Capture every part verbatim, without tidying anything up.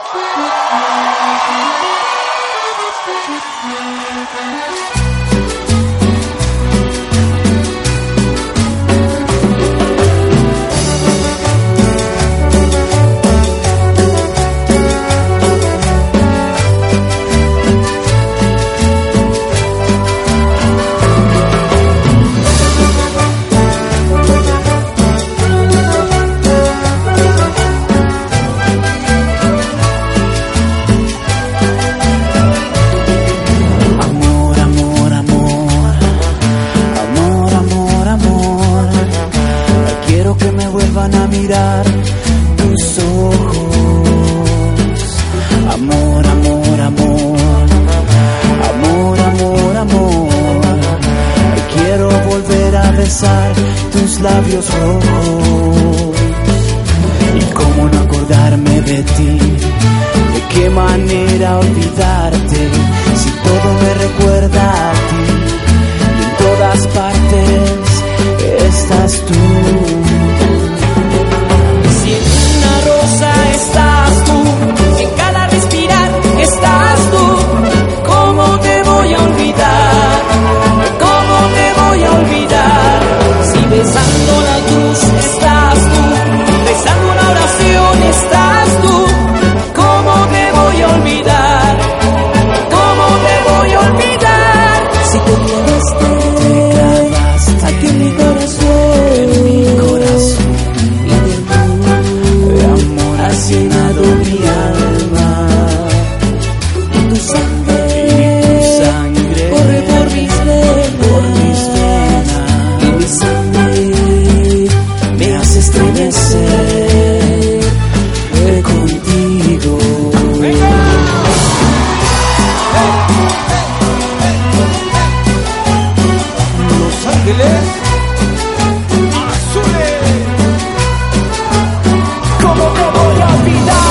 Tus labios rojos, y cómo no acordarme de ti, de qué manera olvidarte, si todo me recuerda a ti, y en todas partes estás tú. Si en una rosa estás tú, si en cada respirar estás tú, ¿cómo te voy a olvidar? ¿Cómo te voy a olvidar? Si besando la cruz estás tú, besando una oración estás tú, ¿cómo te voy a olvidar? ¿Cómo te voy a olvidar? Si te quedaste aquí en mi corazón, en mi corazón, y de amor has llenado mi alma, y tu sangre, y tu sangre corre por mis venas, por mis venas, y mi sangre me hace estremecer eh, contigo. Los Ángeles Azules, ¿cómo te voy a olvidar?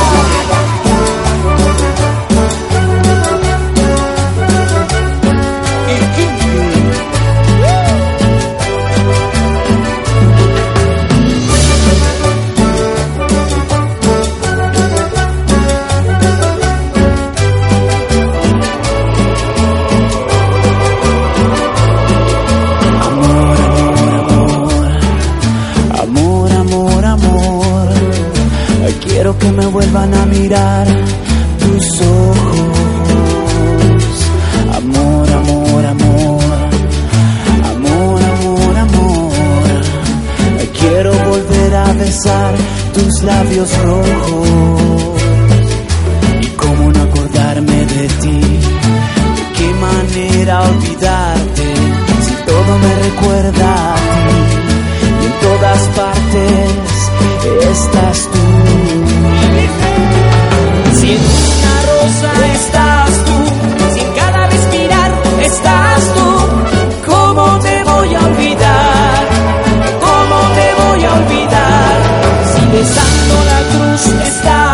Quiero que me vuelvan a mirar tus ojos. Amor, amor, amor. Amor, amor, amor. Quiero volver a besar tus labios rojos. Y cómo no acordarme de ti, de qué manera olvidarte, si todo me recuerda a ti, y en todas partes estás tú. Si en una rosa estás tú, si en cada respirar estás tú, ¿cómo te voy a olvidar? ¿Cómo te voy a olvidar? Si besando la cruz estás